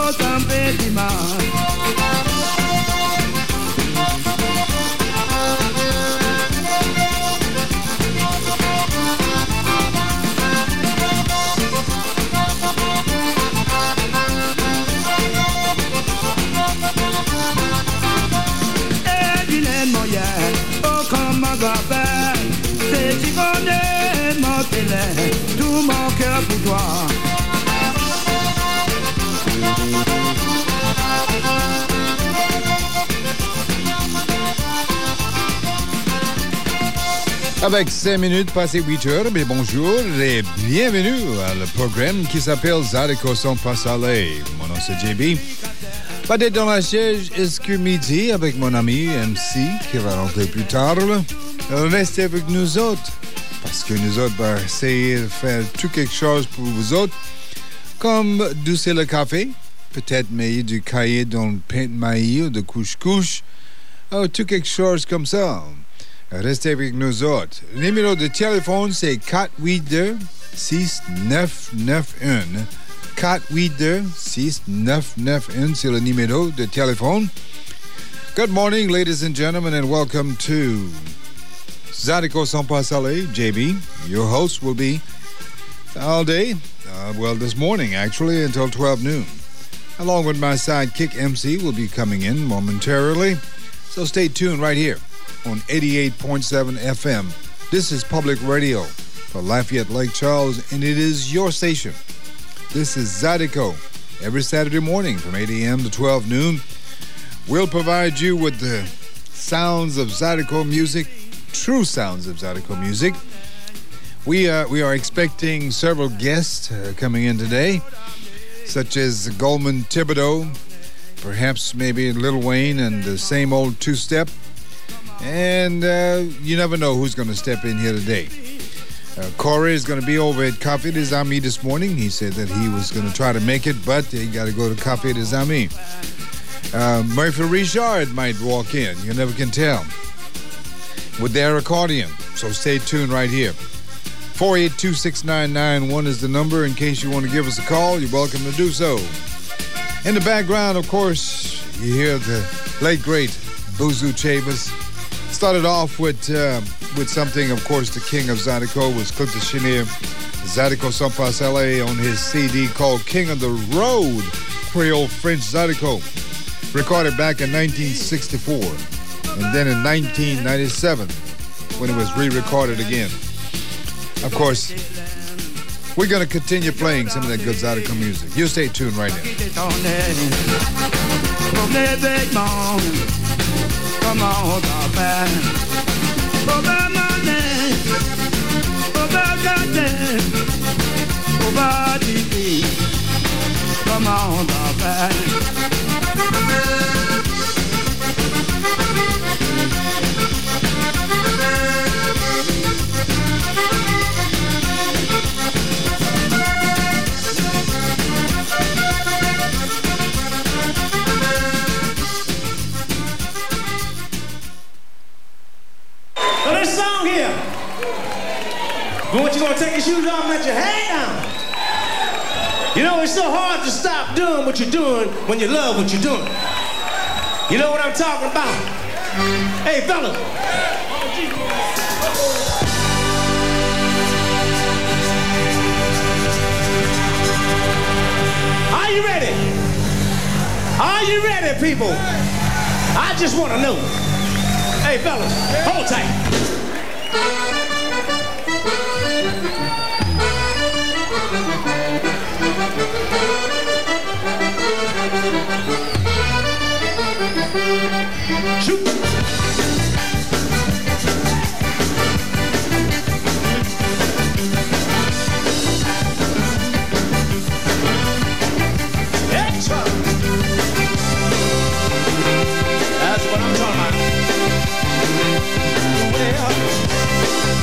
C'est tu connais mon télé, tout mon cœur pour toi. Avec 5 minutes passées 8 heures, mais bonjour et bienvenue à le programme qui s'appelle Zydeco sans passaler. Mon nom c'est JB. Pas d'être dans la chaise jusqu'à midi avec mon ami MC qui va rentrer plus tard. Restez avec nous autres parce que nous autres va essayer de faire tout quelque chose pour vous autres, comme doucer le café, peut-être mettre du cahier dans le pain de maïs ou de couche-couche, ou tout quelque chose comme ça. Restez avec nous autres. Le numéro de téléphone, c'est 482-6991. 482-6991, c'est le numéro de téléphone. Good morning, ladies and gentlemen, and welcome to Zydeco sans passaler. JB, your host, will be all day, this morning, actually, until 12 noon. Along with my sidekick, MC, will be coming in momentarily. So stay tuned right here on 88.7 FM. This is Public Radio for Lafayette Lake Charles, and it is your station. This is Zydeco. Every Saturday morning from 8 a.m. to 12 noon, we'll provide you with the sounds of Zydeco music, true sounds of Zydeco music. We are expecting several guests coming in today, such as Goldman Thibodeau, perhaps maybe Lil Wayne and the same old two-step. And you never know who's going to step in here today. Corey is going to be over at Café des Amis this morning. He said that he was going to try to make it, but he got to go to Café des Amis. Murphy Richard might walk in. You never can tell. With their accordion. So stay tuned right here. 482-6991 is the number. In case you want to give us a call, you're welcome to do so. In the background, of course, you hear the late, great Boozoo Chavis. Started off with something, of course, the king of Zydeco was Cliff de Chenier, Zydeco sans passaler on his CD called King of the Road, Creole French Zydeco, recorded back in 1964, and then in 1997, when it was re-recorded again. Of course, we're going to continue playing some of that good Zydeco music. You stay tuned right now. Comment t'en faire? Faut pas maner, faut pas gâter, faut pas dire comment t'en faire? This song here, I want you to take your shoes off and let your hand down. You know, it's so hard to stop doing what you're doing when you love what you're doing. You know what I'm talking about? Hey, fellas. Are you ready? Are you ready, people? I just want to know. Hey, fellas, hold tight. Shoot. Extra. That's what I'm talking about. Well,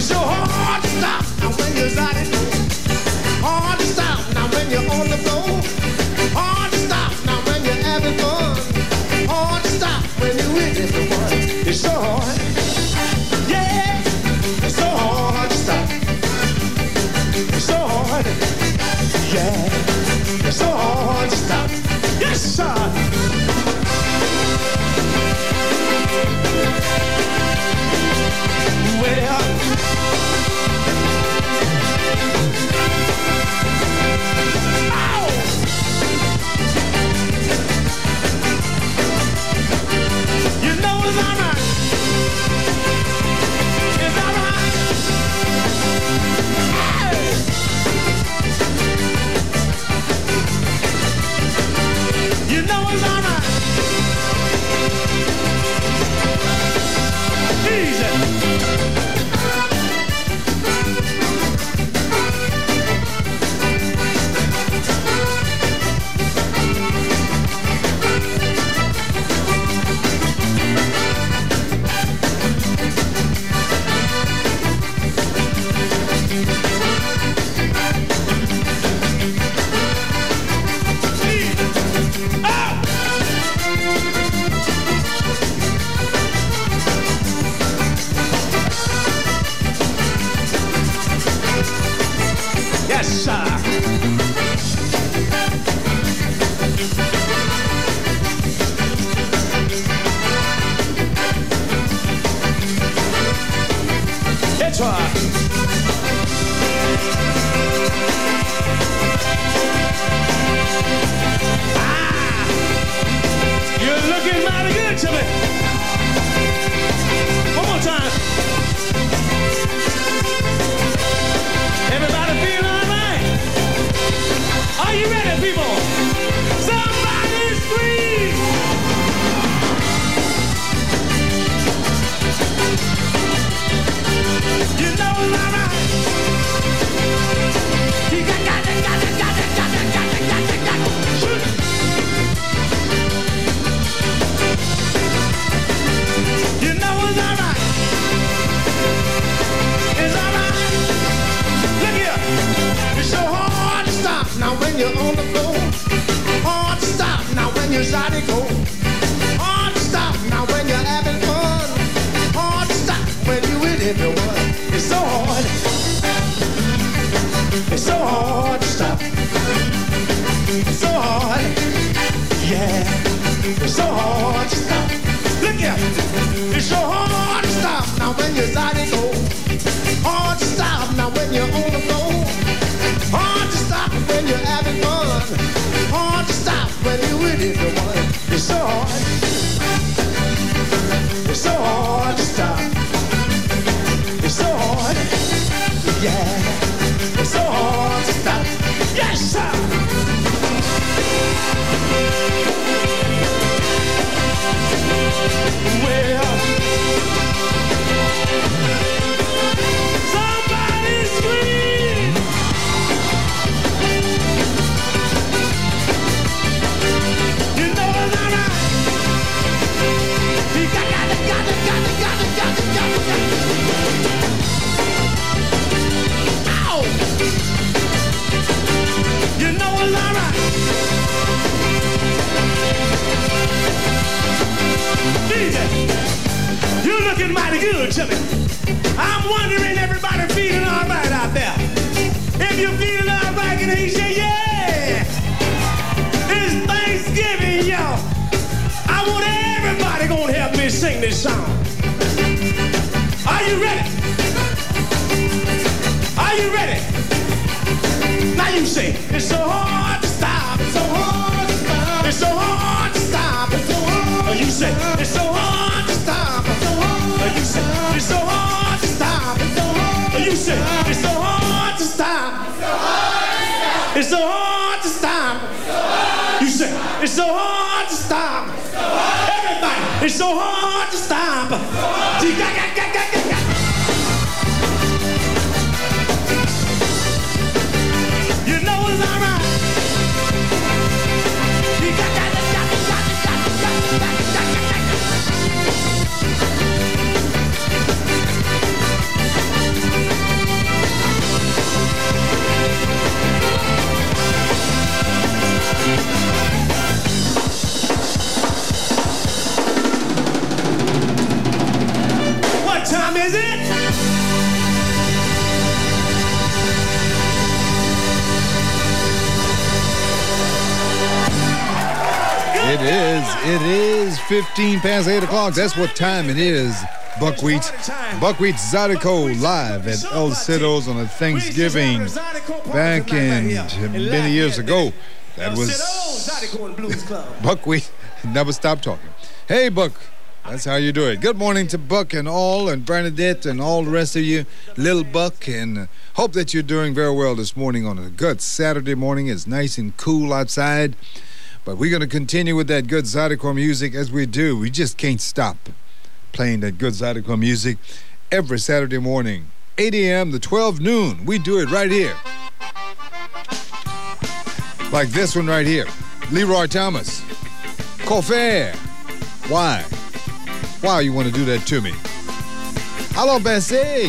It's so hard to stop now when you're out it. Hard to stop now when you're on the floor. Hard to stop now when you're having fun. Hard to stop when you're with everyone. It's so hard. Yeah, it's so hard to stop. It's so hard. Yeah, it's so hard to stop. Yes, sir. Well, you know it's alright. It's alright. Hey. You know it's alright. Easy. Yes, sir. That's right. You're looking mighty good to me. One more time. Everybody feeling all right? Are you ready, people? Somebody scream! You know it's all right. You got it. Shoot it. You know it's all right. It's all right. Look here. It's so hard to stop now when you're on the floor. Hard to stop now when you're side to go. Hard to stop now when you're having fun. Hard to stop when you're with everyone. It's so hard. It's so hard to stop. It's so hard. Yeah. It's so hard to stop. Look here. It's so hard to stop now when you're side to go. Hard to stop now when you're on the floor. Hard to stop when you're having fun. Hard to stop when you're with everyone. It's so hard. It's so hard to stop. It's so hard. Yeah. It's so hard to stop. Yes, sir. Well, somebody scream. You know it's all right. You got it. Ow! You know it's all right. DJ, you're looking mighty good to me. I'm wondering, everybody feeling all right out there? If you're feeling all right, can you say, yeah? It's Thanksgiving, y'all. I want everybody gonna help me sing this song. Are you ready? Are you ready? Now you say, it's so hard to stop. It's so hard to stop. It's so hard to stop. It's so hard. You say, it's so hard to stop. It's so hard. You say, it's so hard to stop. It's so hard. You say, it's so hard to stop. It's so hard to stop. You say, it's so hard to stop. Everybody, it's so hard to stop. You know it's all right. It is 15 past 8 o'clock. That's what time it is. Buckwheat Zydeco live at El Cido's on a Thanksgiving back in many years ago. That was Buckwheat. Never stop talking. Hey, Buck. That's how you do it. Good morning to Buck and all, and Bernadette and all the rest of you, little Buck, and hope that you're doing very well this morning on a good Saturday morning. It's nice and cool outside, but we're going to continue with that good Zydeco music as we do. We just can't stop playing that good Zydeco music every Saturday morning, 8 a.m. to 12 noon. We do it right here. Like this one right here. Leroy Thomas. Cofair. Why? Why you want to do that to me? Hello, Bessie.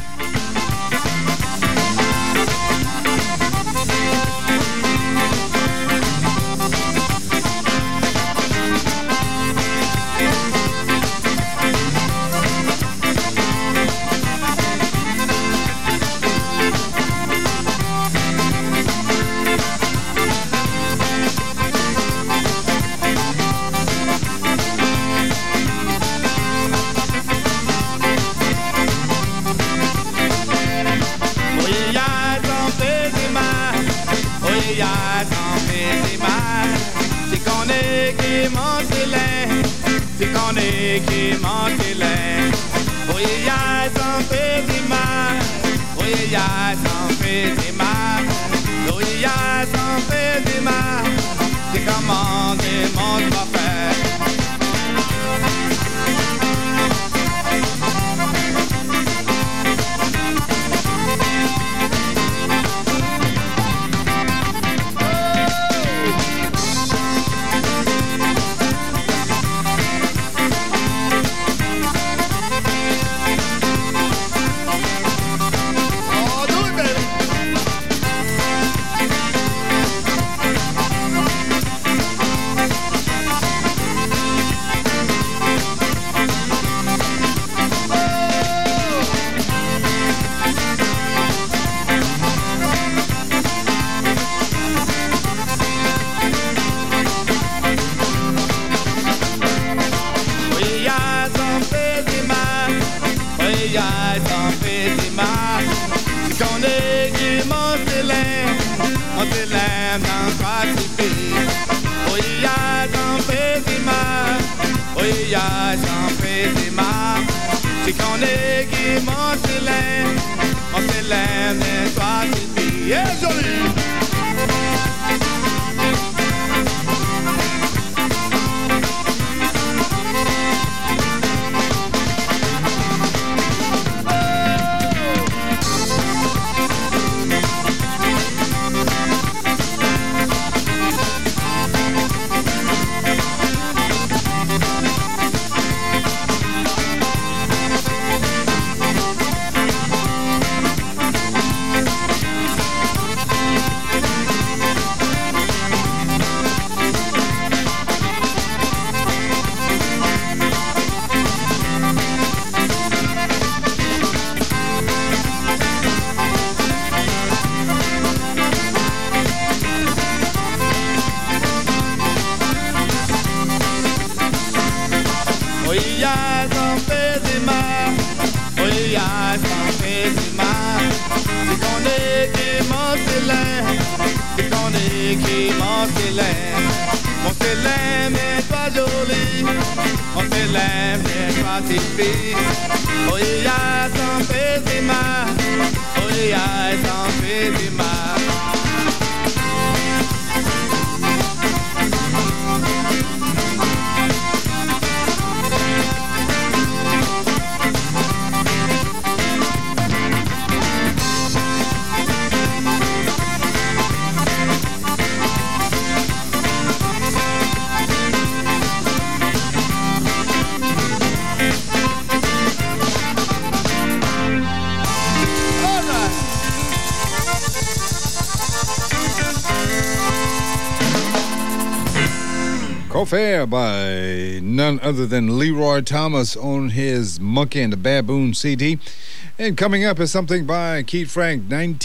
Fair by none other than Leroy Thomas on his Monkey and the Baboon CD. And coming up is something by Keith Frank,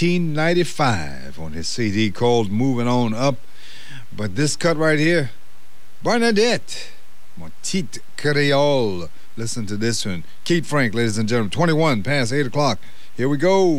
1995, on his CD called Moving On Up. But this cut right here, Bernadette. Mon Petite Creole. Listen to this one. Keith Frank, ladies and gentlemen. 21 past 8 o'clock. Here we go.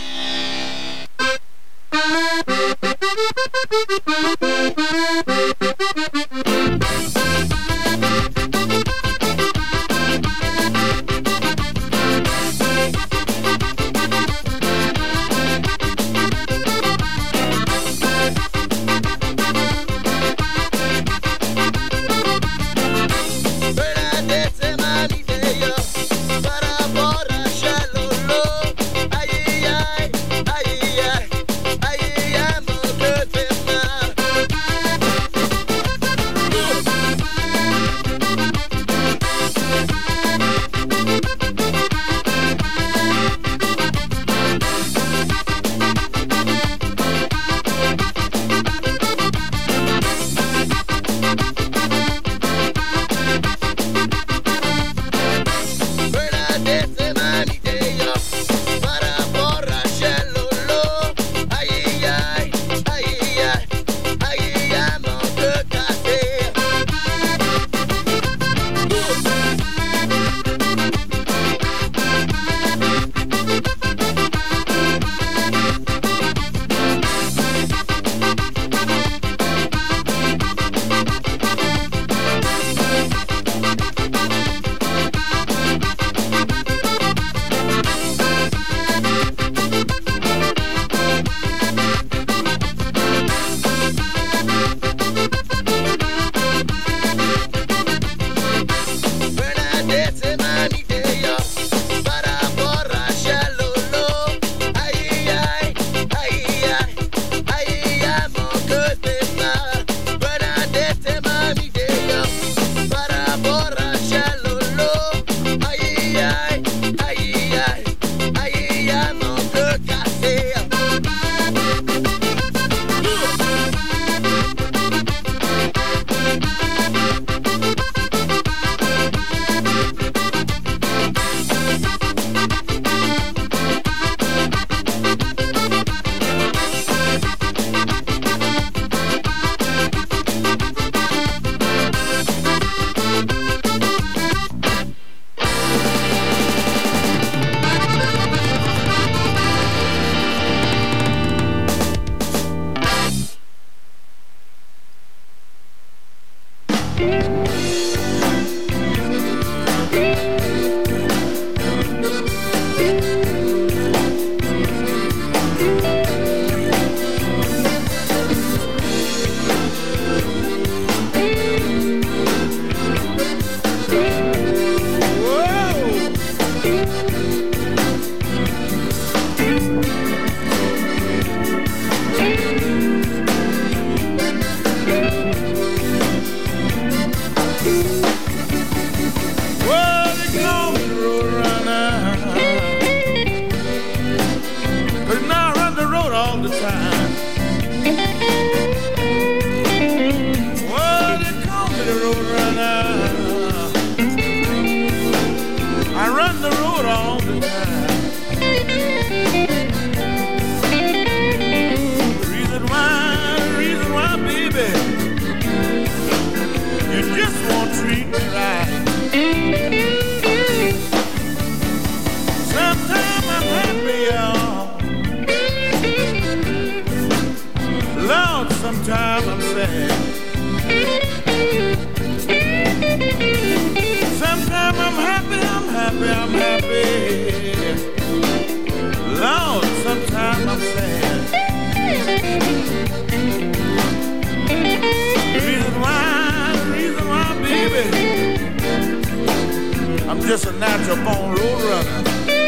Just a natural born road runner.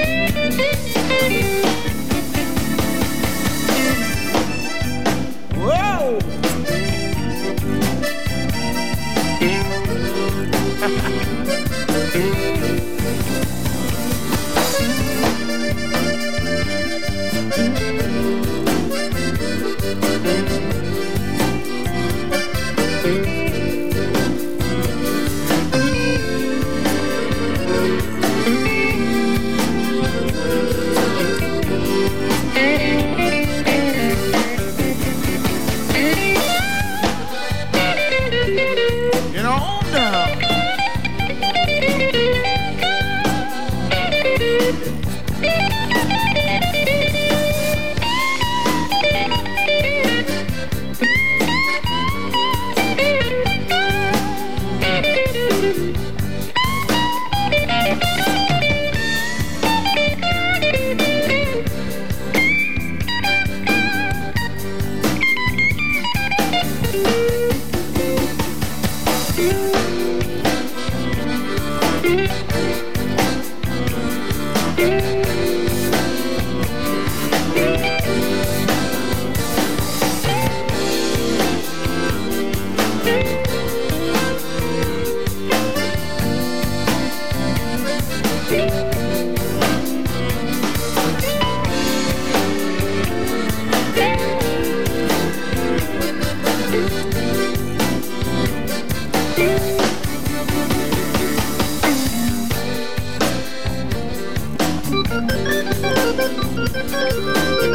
Whoa!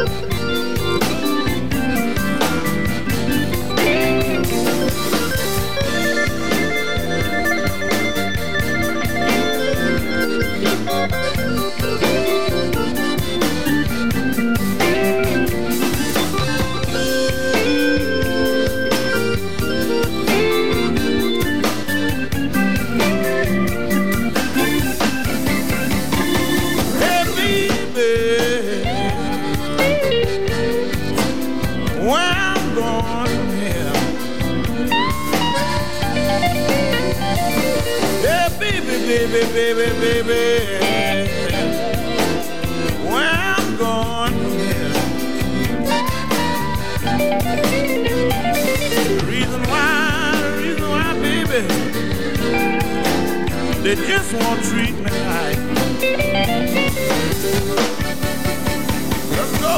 They just won't treat me right. Let's go.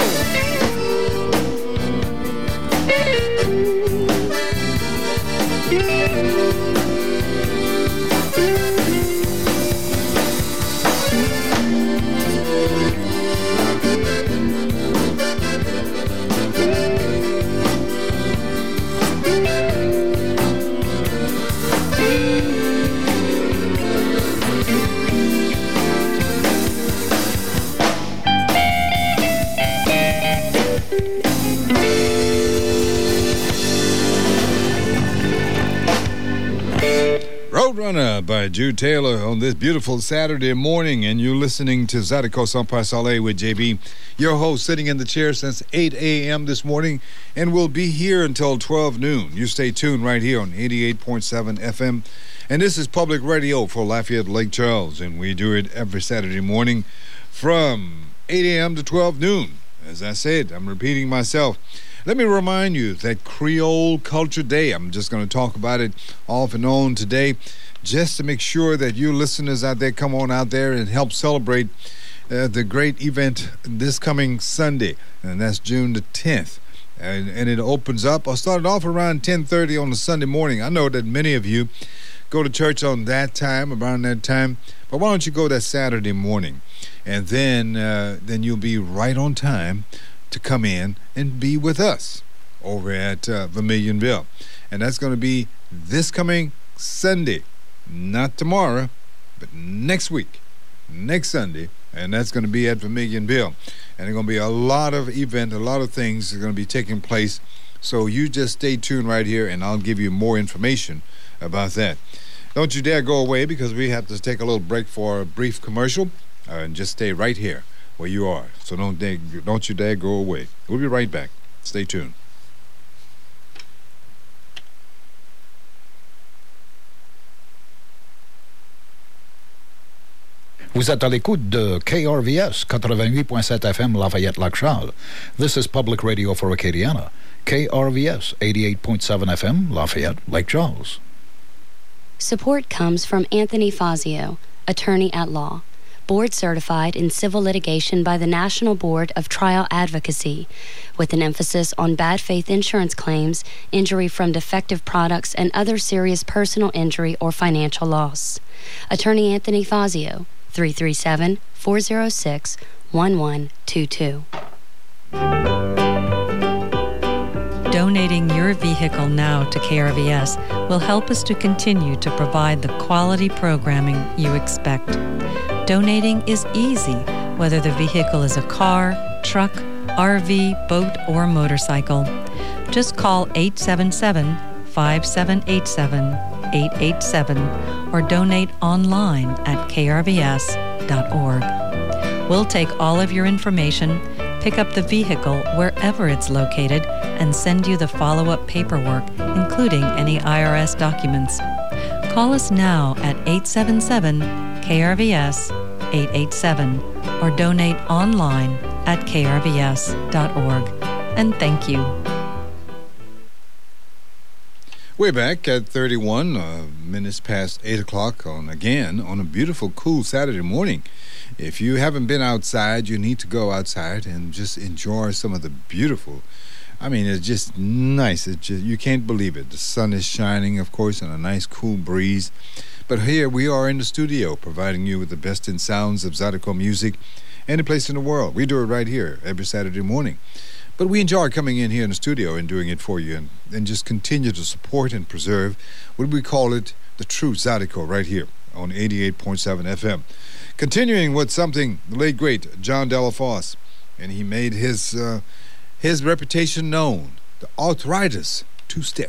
Roadrunner by Jude Taylor on this beautiful Saturday morning, and you're listening to Zydeco Sans Passerelle with JB, your host, sitting in the chair since 8 a.m. this morning, and we'll be here until 12 noon. You stay tuned right here on 88.7 FM, and this is public radio for Lafayette Lake Charles, and we do it every Saturday morning from 8 a.m. to 12 noon. As I said, I'm repeating myself. Let me remind you that Creole Culture Day, I'm just going to talk about it off and on today, just to make sure that you listeners out there come on out there and help celebrate the great event this coming Sunday, and that's June the 10th. And it opens up, I'll start it off around 10:30 on a Sunday morning. I know that many of you go to church on that time, around that time, but why don't you go that Saturday morning? And then you'll be right on time to come in and be with us over at Vermilionville. And that's going to be this coming Sunday, not tomorrow, but next week, next Sunday, and that's going to be at Vermilionville. And there's going to be a lot of events, a lot of things are going to be taking place, so you just stay tuned right here, and I'll give you more information about that. Don't you dare go away, because we have to take a little break for a brief commercial, and just stay right here where you are. So don't you dare go away. We'll be right back. Stay tuned. Vous êtes à l'écoute de KRVS 88.7 FM Lafayette Lac Charles. This is public radio for Acadiana. KRVS 88.7 FM Lafayette Lake Charles. Support comes from Anthony Fazio, attorney at law, board certified in civil litigation by the National Board of Trial Advocacy, with an emphasis on bad faith insurance claims, injury from defective products, and other serious personal injury or financial loss. Attorney Anthony Fazio, 337-406-1122. Donating your vehicle now to KRVS will help us to continue to provide the quality programming you expect. Donating is easy, whether the vehicle is a car, truck, RV, boat, or motorcycle. Just call 877-5787-887 or donate online at krvs.org. We'll take all of your information, pick up the vehicle wherever it's located, and send you the follow-up paperwork, including any IRS documents. Call us now at 877-KRVS-887 or donate online at krvs.org. And thank you. We're back at 31 minutes past 8 o'clock on a beautiful, cool Saturday morning. If you haven't been outside, you need to go outside and just enjoy some of the beautiful. I mean, it's just nice. You can't believe it. The sun is shining, of course, and a nice cool breeze. But here we are in the studio, providing you with the best in sounds of Zydeco music any place in the world. We do it right here every Saturday morning. But we enjoy coming in here in the studio and doing it for you and just continue to support and preserve what we call it, the true Zydeco, right here on 88.7 FM. Continuing with something, the late, great John Delafosse, and he made his reputation known, the Arthritis two-step.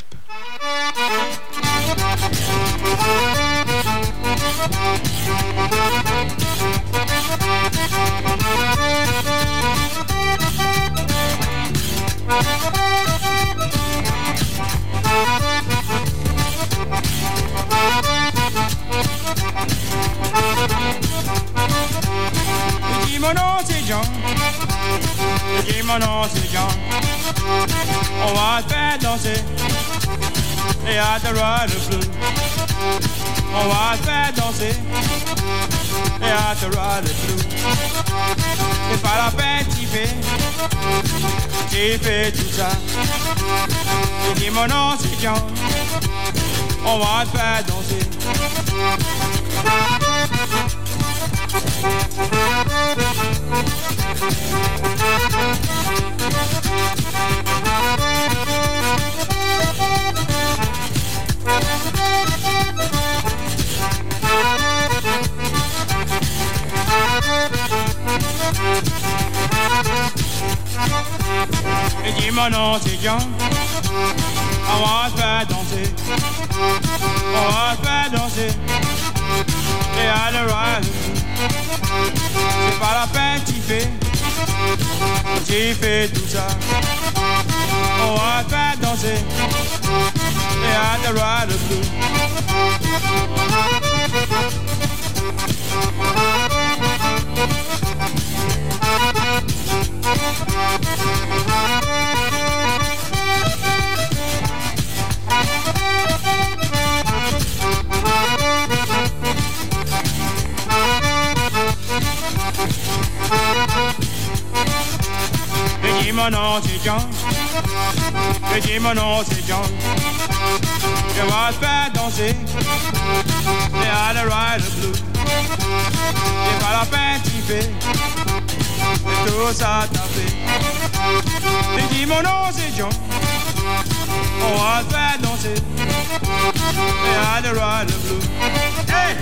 Dis-moi non, c'est John. Dis-moi non, c'est John. On va te faire danser et à te ride the blues. On va te faire danser et à te ride the blues. C'est pas la peine d'y faire tout ça. Dis-moi non, c'est John. On va te faire danser. Et dis-moi non, c'est John. On va te faire danser. On va te faire danser. Et à le ride. C'est pas la peine d'y faire tout ça. On va te faire danser. Et à le ride the blues. Dis-moi non, c'est John. Dis-moi non, c'est John. Je vais te faire danser et à le ride the blues. C'est pas la peine d'y faire, et tout ça t'a fait. Dis-moi non, c'est John. On va te faire danser et à le ride the blues. Hey!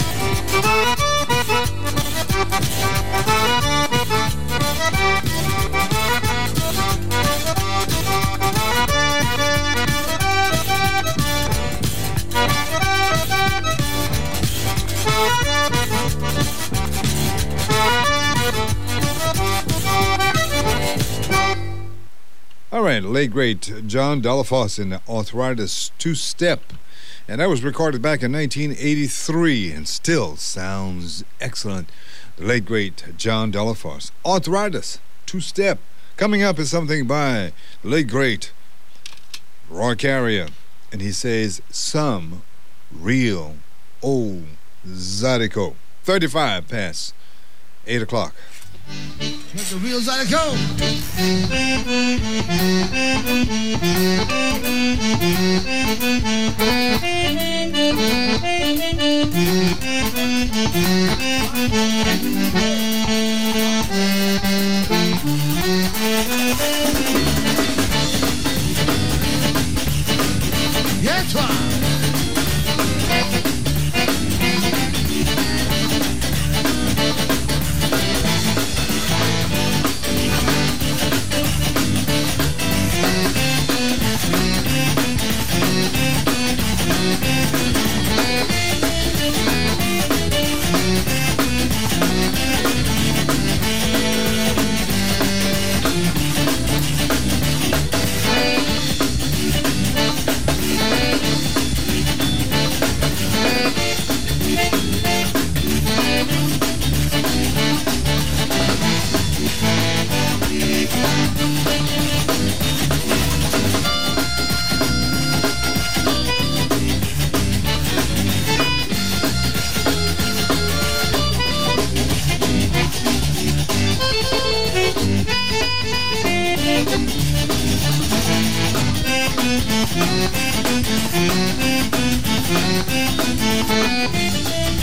All right, late great John Delafosse in the Arthritis two-step. And that was recorded back in 1983 and still sounds excellent. The late great John Delafosse. Arthritis two-step. Coming up is something by the late great Roy Carrier. And he says, some real old Zydeco. 35 past 8 o'clock. Let the real Zydeco. Yes, toi.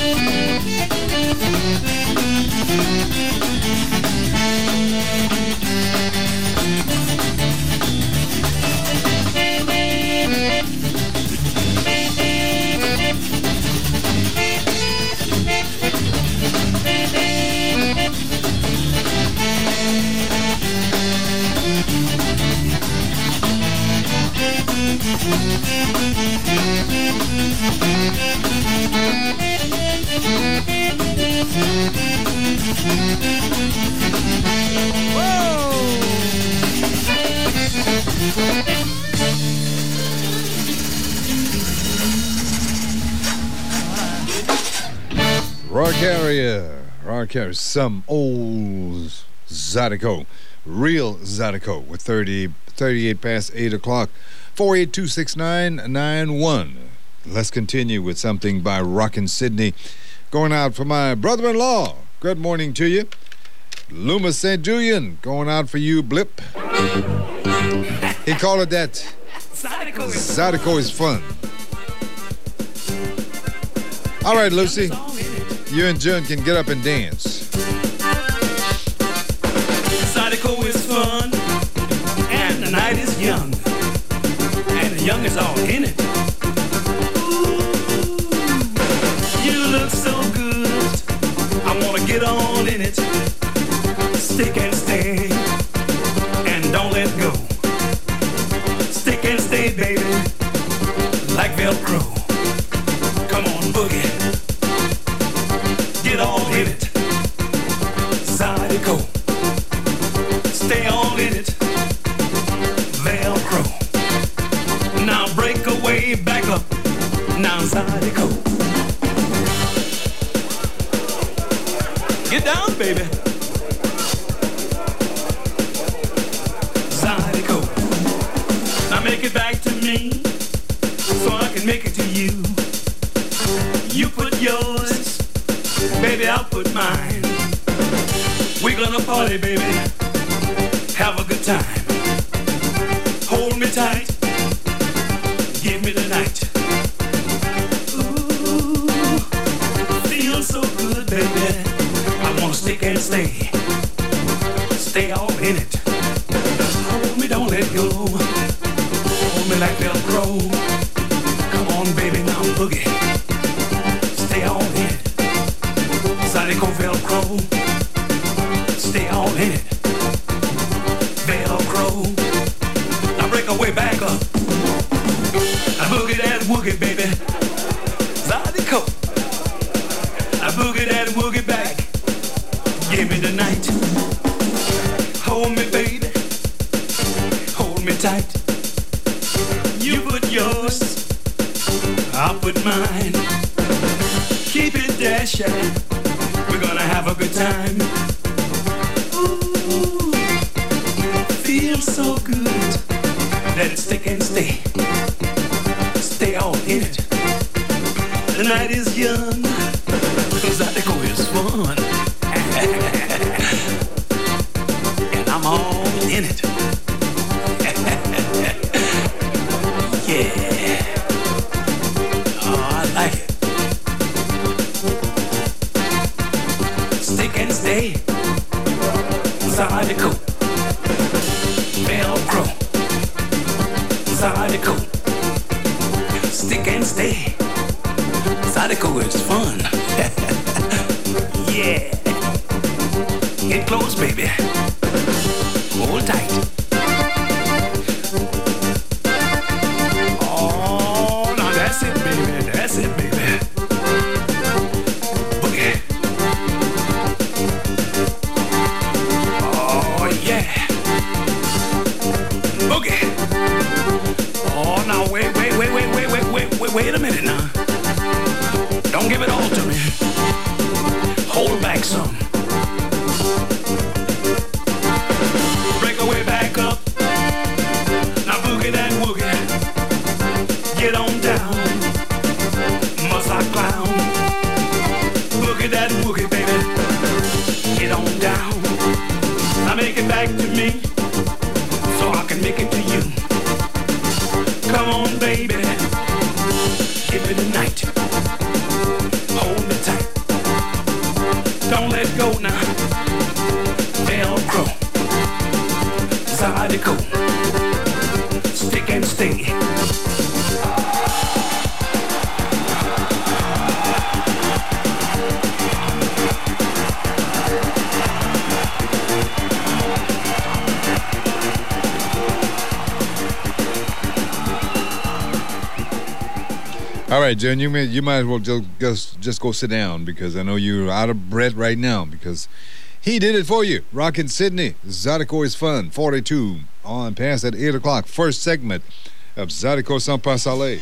Rock Carrier, some old Zydeco, real Zydeco, with 38 past 8 o'clock, 4826991. Let's continue with something by Rockin' Sydney, going out for my brother-in-law. Good morning to you. Loomis St. Julian, going out for you, Blip. He called it that. Zydeco is fun. All right, Lucy. You and June can get up and dance. Zydeco is fun, and the night is young, and the young is all in it. Ooh, you look so good, I wanna get on in it. Stick and stay, and don't let go. Stick and stay, baby, like Velcro. Come on, boogie. Get all in it, Zydeco. Stay all in it, Velcro. Now break away, back up. Now Zydeco. Get down, baby. Zydeco. Now make it back to me, so I can make it to you. You put yours, baby, I'll put mine. We're gonna party, baby. Have a good time. Hold me tight. Give me the night. Ooh, feels so good, baby. I wanna stick and stay. Stay all in it. Hold me, don't let go. Hold me like Velcro. Come on, baby, now boogie. Stay all in it. Zydeco Velcro. Stay all in it. Velcro. Now break away, back up. I boogie that woogie, baby. Zydeco. I boogie that woogie back. Give me the night. Hold me, baby. Hold me tight. You put yours, I'll put mine. Keep it dashing. We're gonna have a good time. Ooh, feels so good. Let it stick and stay. Stay all in it. The night is young. Zydeco is fun. And I'm all in it. Yeah. Oh, I like it. Stick and stay. Zydeco. Velcro. Zydeco. Stick and stay. Zydeco is fun. Yeah. Get close, baby. Hold tight. Oh, now that's it, baby. That's it, baby. Boogie. Oh, yeah. Boogie. Oh, now wait a minute now. Don't give Zydeco, stick and stay. All right, Jen, you might as well just go sit down because I know you're out of breath right now because he did it for you. Rockin' Sydney, Zydeco is fun. 42 on past at 8 o'clock. First segment of Zydeco Sans Passer.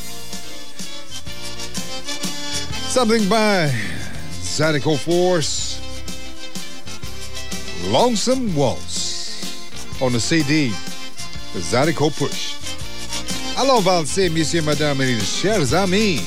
Something by Zydeco Force. Lonesome Waltz on the CD, the Zydeco Push. Allons valser, messieurs, madame et chers amis.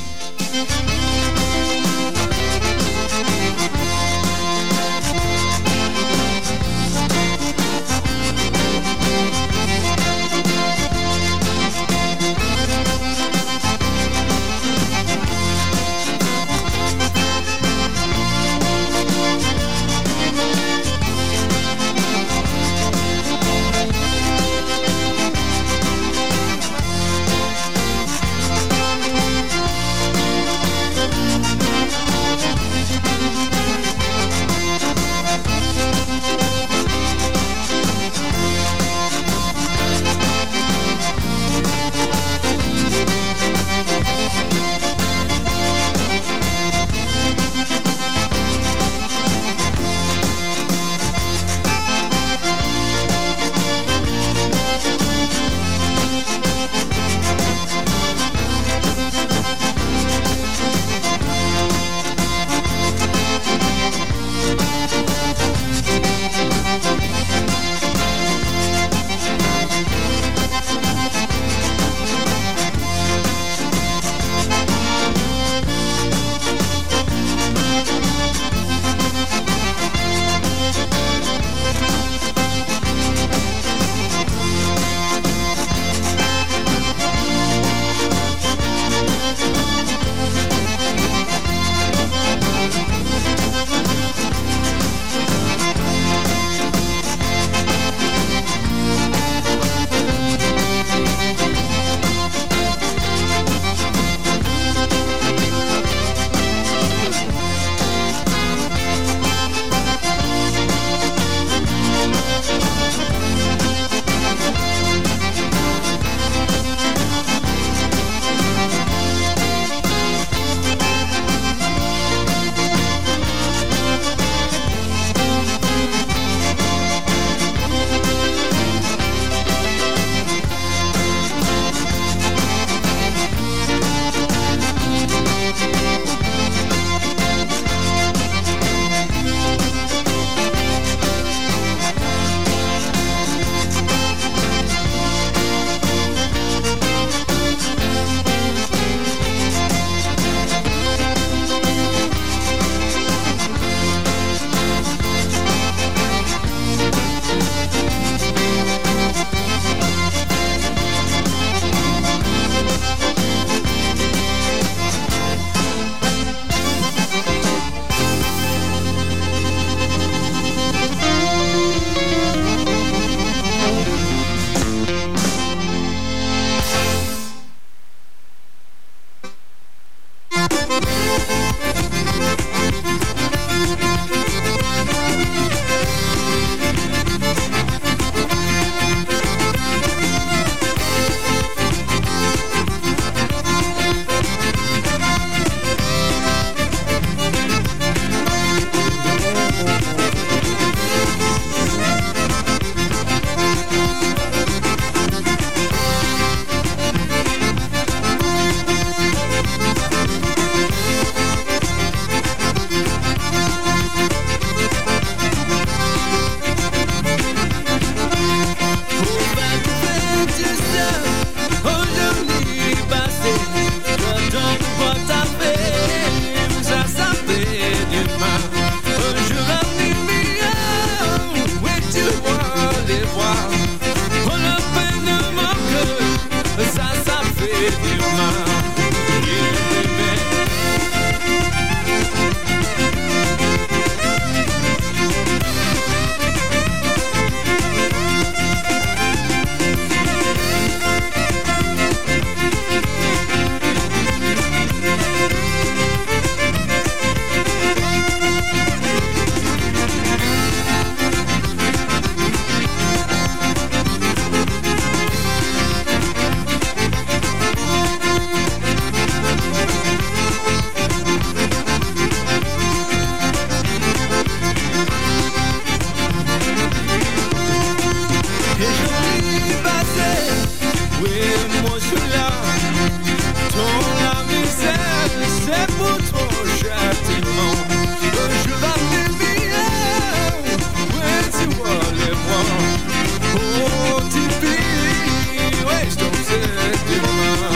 Jolie Bassett, oui, moi je suis là. Ton la misère, c'est pour ton châtiment. Je vais t'aimer, oui, tu vois les moi. Oh, Tipeee, oui, je t'en sais, dis-moi.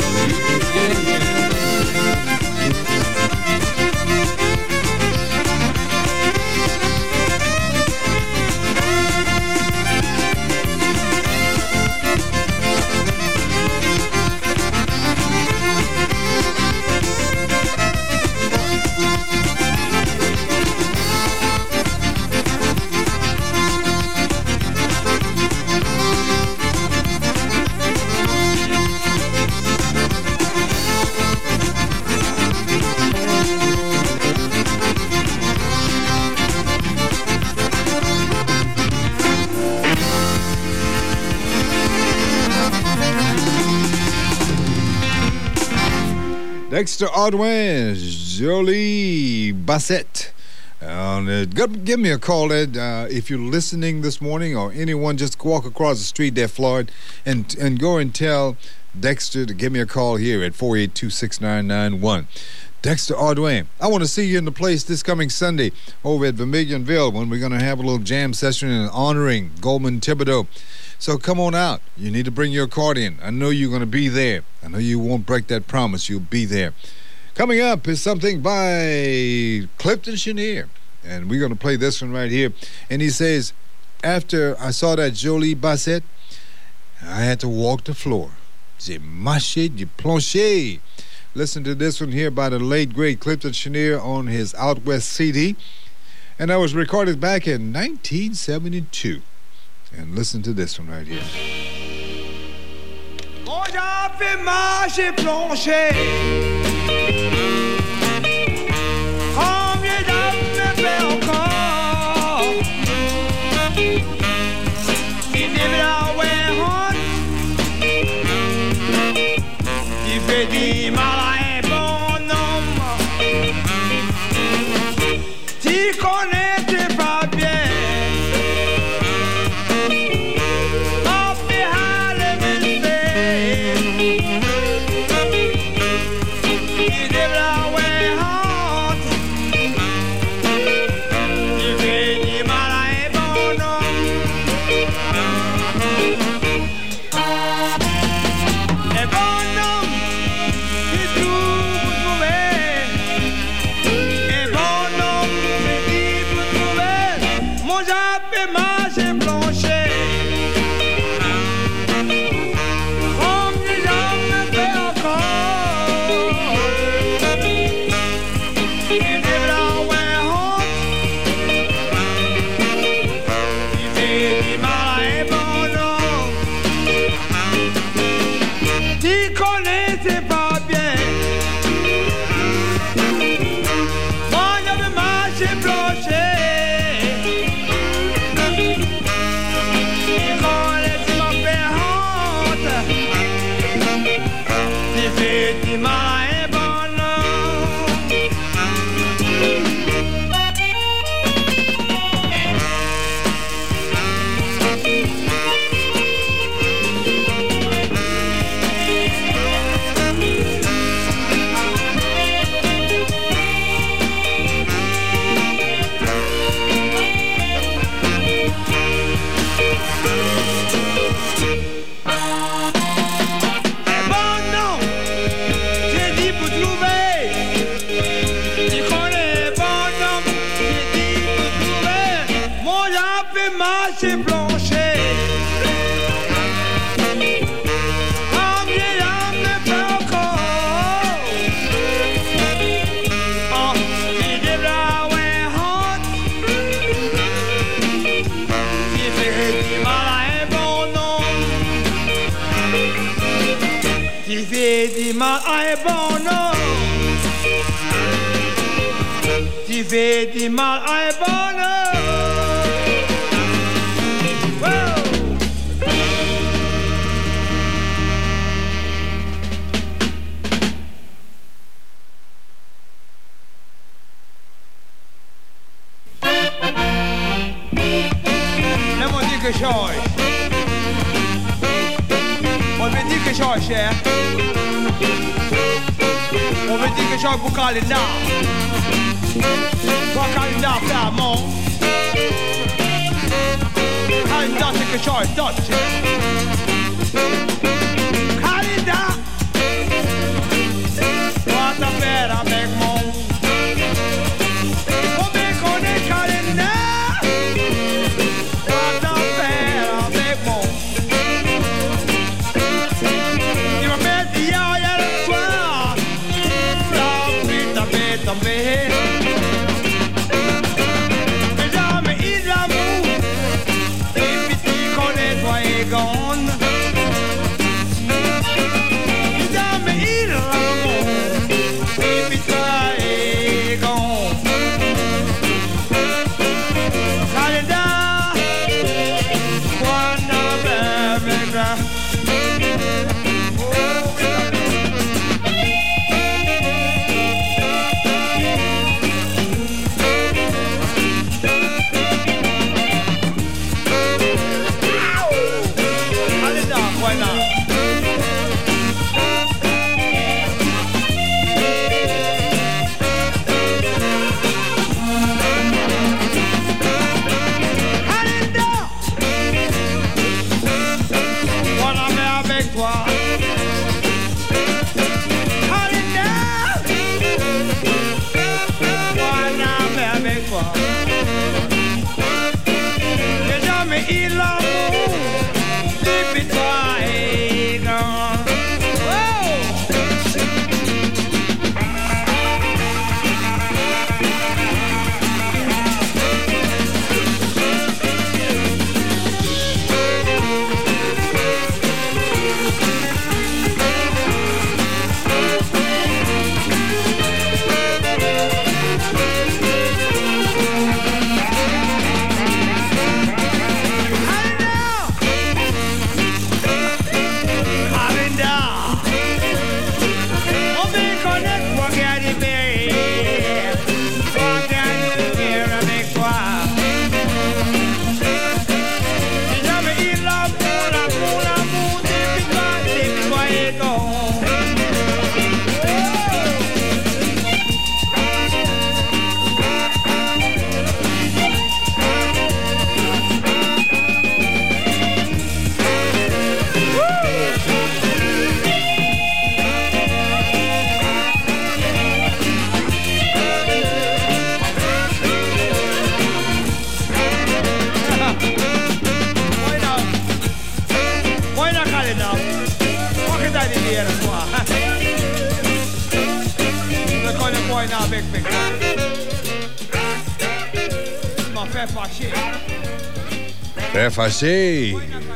Dexter Audouin, Jolie Bassett. Give me a call, Ed, if you're listening this morning, or anyone, just walk across the street there, Floyd, and go and tell Dexter to give me a call here at 482-6991. Dexter Audouin, I want to see you in the place this coming Sunday over at Vermilionville when we're going to have a little jam session and honoring Goldman Thibodeau. So come on out. You need to bring your accordion. I know you're going to be there. I know you won't break that promise. You'll be there. Coming up is something by Clifton Chenier. And we're going to play this one right here. And he says, after I saw that Jolie Bassett, I had to walk the floor. J'ai marché du plancher. Listen to this one here by the late, great Clifton Chenier on his Out West CD. And that was recorded back in 1972. And listen to this one right here. Mon j'ai fait marcher plancher. Combien d'hommes me fait encore? Il n'est là où est honte. Il fait du mal à un bon homme. Tu connais tes pas bien. Tu fais du mal à un bonheur. Let me take a choice. quelque chose cher. On veut dire quelque chose pour Canada. Pour Canada, faire mon. Canada, c'est quelque chose d'autre. Canada, toi ta faire avec mon. On me connaît Canada. Toi ta faire avec mon. Il m'a fait dire hier le soir. Tomber. Mesdames et l'amour, les petits qu'on nettoie gone. Mesdames et l'amour, les petits gone. Canada, one of America. Très fâché.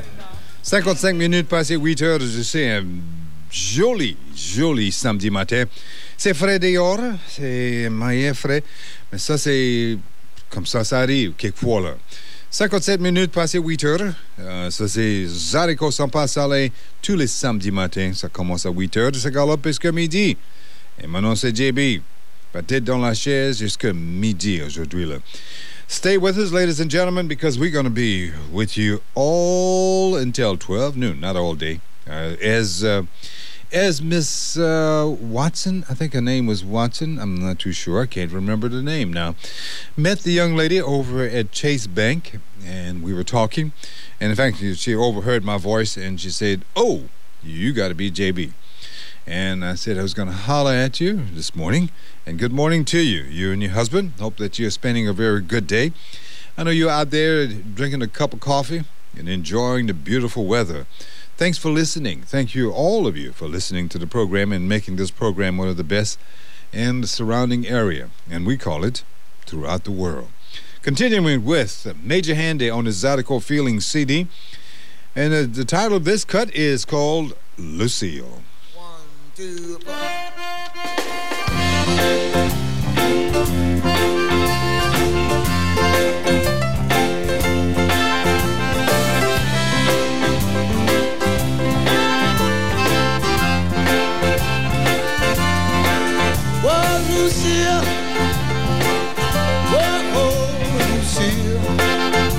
55 minutes passées 8 heures, je sais, un joli samedi matin. C'est frais dehors, c'est moyen frais, mais ça, c'est comme ça arrive quelquefois, là. 57 minutes passées 8 heures, ça c'est Zydeco sans pas salé tous les samedis matins. Ça commence à 8 heures, ça galope jusqu'à midi. Et maintenant, c'est JB. Peut-être dans la chaise jusqu'à midi aujourd'hui, là. Stay with us, ladies and gentlemen, because we're going to be with you all until 12 noon, not all day. As Miss Watson, I think her name was Watson, I'm not too sure, I can't remember the name now, met the young lady over at Chase Bank, and we were talking, and in fact, she overheard my voice, and she said, "Oh, you got to be JB." And I said I was going to holler at you this morning. And good morning to you, you and your husband. Hope that you're spending a very good day. I know you're out there drinking a cup of coffee and enjoying the beautiful weather. Thanks for listening. Thank you, all of you, for listening to the program and making this program one of the best in the surrounding area. And we call it Throughout the World. Continuing with Major Handy on his Zydeco Feeling CD. And the title of this cut is called Lucille. 1, 2, 3. Lucille, oh, Lucille,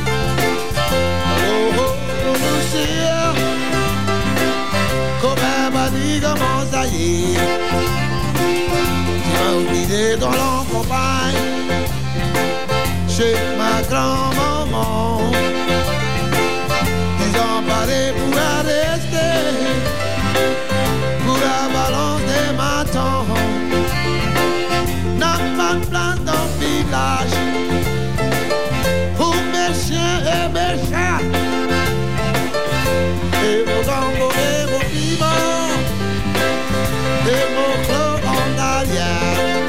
oh, Lucille, come have et dans l'encampagne, chez ma grand-maman. Ils ont parlé pour rester, pour la balance des matons. N'a pas de place dans le village pour mes chiens et mes chats. Et vos gangos et vos piments, et vos clous en alliage.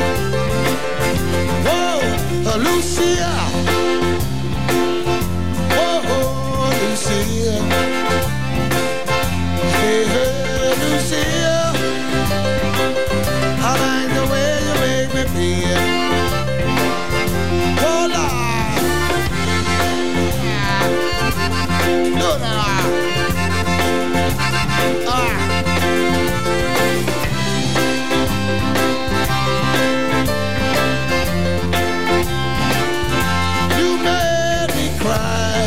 Oh, Lucia. Oh, oh, Lucia. Hey, hey, Lucia. I like the way you make me feel. Oh, Lord. No, no. You made me cry.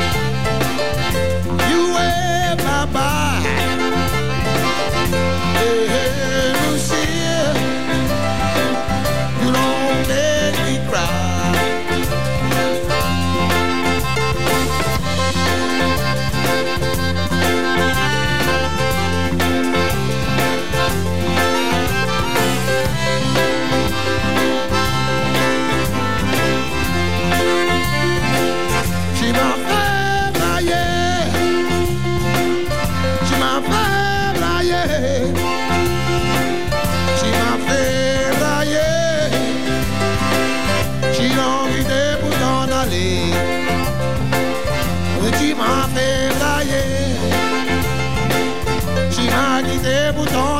You waved my bye. Hey, hey, Lucia, you don't make me cry. She my femme, yeah. She my femme, yeah. She my femme, yeah. She don't quitter pour t'en aller. She my femme, yeah. She m'a quitté pour t'en